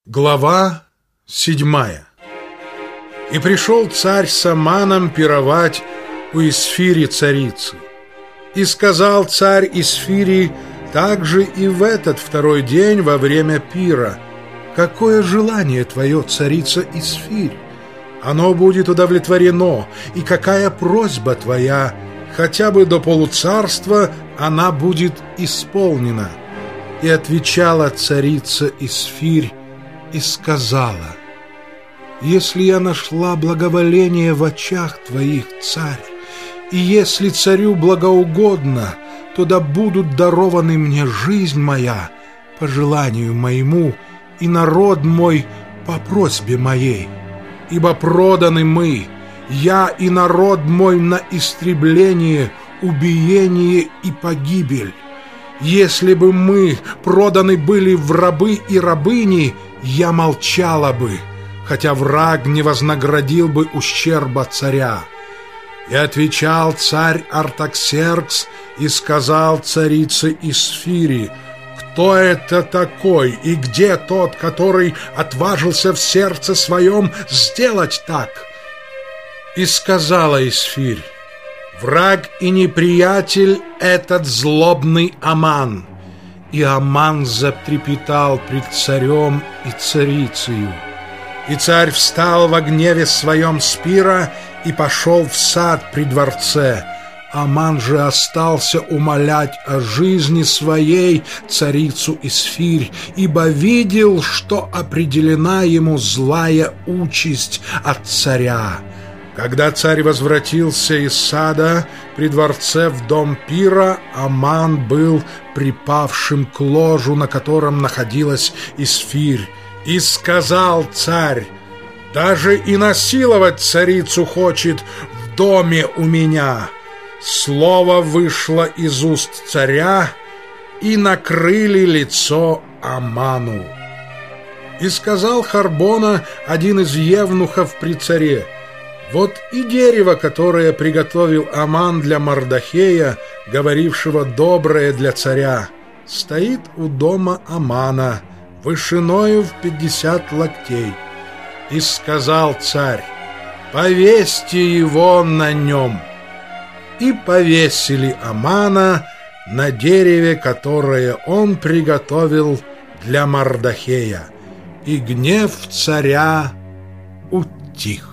Глава 7. И пришел царь с Аманом пировать у Исфири царицы. И сказал царь Исфири также и в этот второй день во время пира: «Какое желание твое, царица Исфирь? Оно будет удовлетворено, и какая просьба твоя, хотя бы до полуцарства, она будет исполнена». И отвечала царица Исфирь и сказала: «Если я нашла благоволение в очах твоих, царь, и если царю благоугодно, то да будут дарованы мне жизнь моя по желанию моему и народ мой по просьбе моей. Ибо проданы мы, я и народ мой, на истребление, убиение и погибель. Если бы мы проданы были в рабы и рабыни, я молчала бы, хотя враг не вознаградил бы ущерба царя». И отвечал царь Артаксеркс и сказал царице Исфири: «Кто это такой, и где тот, который отважился в сердце своем сделать так?» И сказала Исфирь: «Враг и неприятель этот злобный Аман». И Аман затрепетал пред царем и царицею. И царь встал во гневе своем с пира и пошел в сад при дворце. Аман же остался умолять о жизни своей царицу Исфирь, ибо видел, что определена ему злая участь от царя. Когда царь возвратился из сада при дворце в дом пира, Аман был припавшим к ложу, на котором находилась Исфирь. И сказал царь: «Даже и насиловать царицу хочет в доме у меня». Слово вышло из уст царя, и накрыли лицо Аману. И сказал Харбона, один из евнухов при царе: «Вот и дерево, которое приготовил Аман для Мардохея, говорившего доброе для царя, стоит у дома Амана, вышиною в 50 локтей». И сказал царь: «Повесьте его на нем». И повесили Амана на дереве, которое он приготовил для Мардохея, и гнев царя утих.